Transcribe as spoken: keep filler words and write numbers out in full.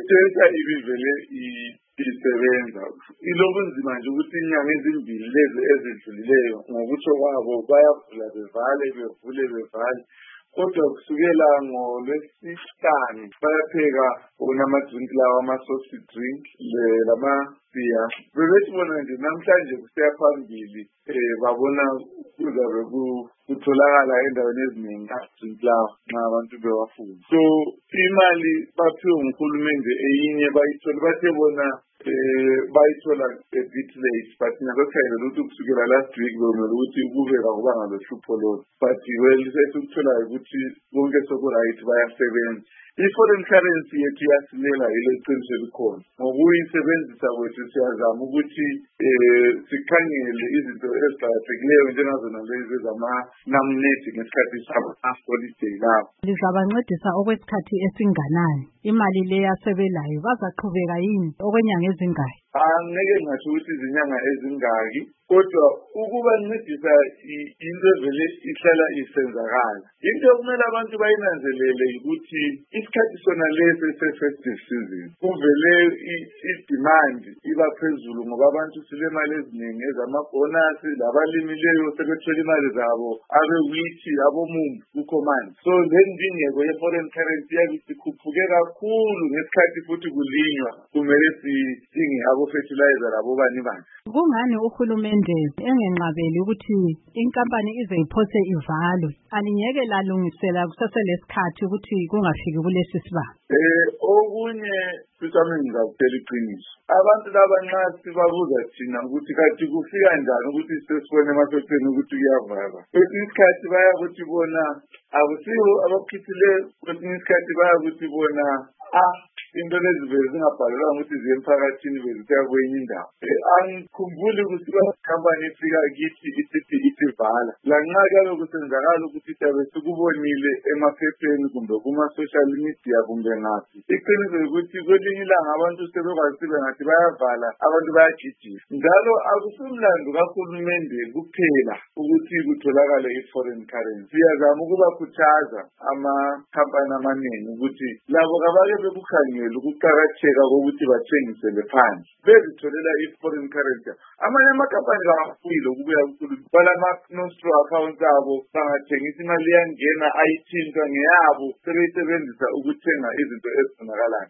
idatha ibivele isebenza. Ilobunzima nje ukuthi inyanga ezimbili lezi ezidlulileyo ngokutsho kwabo bayavula bevale bevule bevale. Kodwa kusukela ngoLwesihlanu bayapheka onama-drink lawa ama-soft drink lama-beer. Bebesibona nje namhlanje kusiya phambili babona kuzabe kutholakala endaweni eziningi ama-drink lawa nxa abantu bewafuna. So imali baphiwe nguhulumende eyinye bayithola bathe bona bayithola a bit late, but ngakho ukuthi kusukela last week bekumele ukuthi kube kakubanga lohlupho lolo. But well sesukuthola ukuthi konke soku-right bayasebenza. I-foreign currency yethu iyasilela yile qiniso elikhona. Ngokuyisebenzisa kwethu siyazama ukuthi sikhangele izinto eziqakathekileyo njengazona lezi zama-nominate ngesikhathi sama-holiday lawo. Lizabancedisa okwesikhathi esinganani? Imali le yasebelayo bazaqhubeka yini okwenyanga ezingaki? Angeke ngasho ukuthi izinyanga ezingaki, kodwa ukubancedisa into evele ihlala isenzakala. Into okumele abantu bayinanzelele ukuthi isikhathi sona lesi se-festive season kuvele i-demand iba phezulu ngoba abantu silemali eziningi ezamabhonasi, labalimileyo sebethola imali zabo, abe-wheat, abomumbu kukho manje. So le ndingeko ye-foreign currency yakithi ikhuphuke kakhulu ngesikhathi futhi kulinywa kumele sidinge abo-fertilizer labo bani bani. Kungani uhulumende engenqabeli ukuthi inkampani ize iphose ivalwe? Alingeke lalungisela kusaselesikhathi ukuthi kungafiki kulesi sibanga. Eh okunye sisami ngizakutshela iqiniso. Abantu laba nxa sibabuza thina ukuthi kathi kufika njani ukuthi sesibone emaphepheni ukuthi kuyavalwa. Kwesinye isikhathi bayakuthi bona akusiwo abakhithile, kwesinye isikhathi bayakuthi bona ah into lezi vele zingabhalelwa ukuthi ziye emphakathini bezitya kwenye indawo. Angikhumbuli ukuthi ikhampani ifika kithi isithi ithi vala. Lanxa kabe kusenzakala ukuthi siyabe sikubonile emaphepheni kumbe kuma-social media kumbe ngaphi. Iqiniso ukuthi kwelinye ilanga abantu sebekwazi bengathi bayavala, abantu bayagijima. Njalo akusumlando kahulumende kuphela ukuthi kutholakale i-foreign currency. Siyazama ukubakhuthaza amakhampani amaningi ukuthi labo kabake bekukhangela ukuqakatheka kokuthi bathengisele phandle bezitholela i-foreign currency. Amanye amakhampani kawafuyile ukubuya kuhulumende, balama-nostro accounts abo bangathengisa imali yangena ayithintwa ngeyabo sebeyisebenzisa ukuthenga izinto ezifunakalayo.